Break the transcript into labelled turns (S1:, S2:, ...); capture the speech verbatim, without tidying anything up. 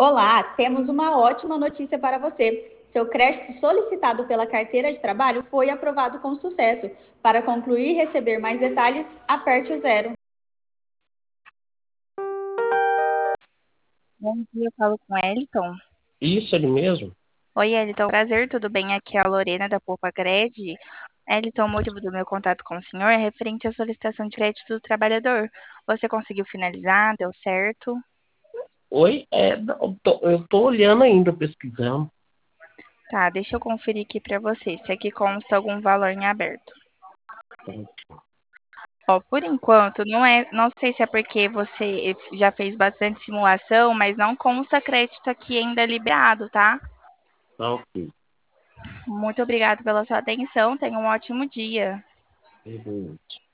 S1: Olá, temos uma ótima notícia para você. Seu crédito solicitado pela carteira de trabalho foi aprovado com sucesso. Para concluir e receber mais detalhes, aperte o zero.
S2: Bom dia, eu falo com o Eliton.
S3: Isso, ele mesmo?
S2: Oi, Eliton, prazer, tudo bem? Aqui é a Lorena da Poupa Cred. Eliton, o motivo do meu contato com o senhor é referente à solicitação de crédito do trabalhador. Você conseguiu finalizar? Deu certo?
S3: Oi, é, eu tô, eu tô olhando ainda, pesquisando.
S2: Tá, deixa eu conferir aqui pra você, se aqui consta algum valor em aberto. Ó, por enquanto, não é, não sei se é porque você já fez bastante simulação, mas não consta crédito aqui ainda liberado, tá?
S3: Tá ok.
S2: Muito obrigada pela sua atenção, tenha um ótimo dia.
S3: Uhum.